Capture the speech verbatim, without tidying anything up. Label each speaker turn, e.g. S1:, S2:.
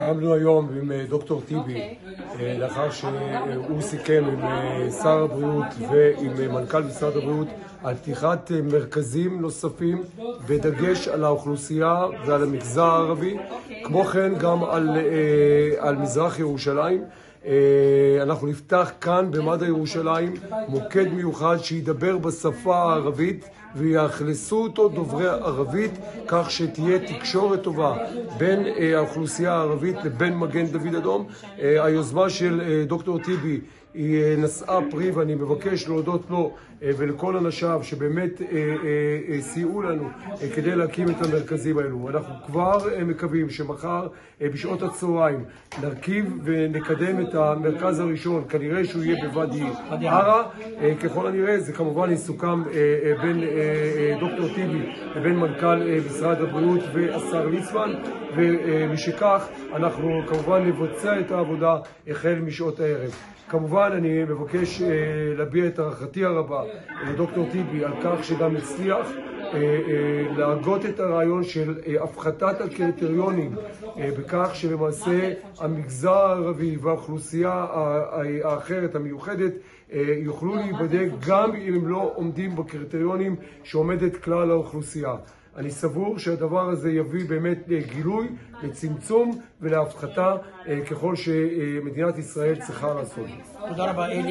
S1: קיימנו היום עם דוקטור טיבי, לאחר שהוא סיכם עם שר הבריאות ועם מנכ"ל משרד הבריאות על פתיחת מרכזים נוספים בדגש על האוכלוסייה ועל המגזר הערבי, כמו כן גם על, על מזרח ירושלים. אנחנו נפתח כאן במד"א ירושלים מוקד מיוחד שידבר בשפה הערבית ויאכלסו אותו דוברי ערבית, כך שתהיה תקשורת טובה בין האוכלוסייה הערבית לבין מגן דוד אדום. היוזמה של דוקטור טיבי היא נשאה פרי, ואני מבקש להודות לו ולכל אנשיו שבאמת סייעו לנו כדי להקים את המרכזים האלו. אנחנו כבר מקווים שמחר בשעות הצהריים נרכיב ונקדם את המרכז הראשון, כנראה שהוא יהיה בוואדי ערה. ככל הנראה זה כמובן יסוכם בין דוקטור טיבי לבין מנכ"ל משרד הבריאות והשר ליצמן, ומשכך אנחנו כמובן נבצע את העבודה החל משעות הערב. כמובן אני מבקש להביע את הערכתי הרבה לדוקטור טיבי על כך שגם הצליח להגות את הרעיון של הפחתת הקריטריונים, בכך שלמעשה המגזר הערבי והאוכלוסייה האחרת המיוחדת יוכלו להיבדק גם אם הם לא עומדים בקריטריונים שעומדת כלל האוכלוסייה. אני סבור שהדבר הזה יביא באמת לגילוי, לצמצום ולהפחתה ככל שמדינת ישראל צריכה לעשות.
S2: תודה רבה.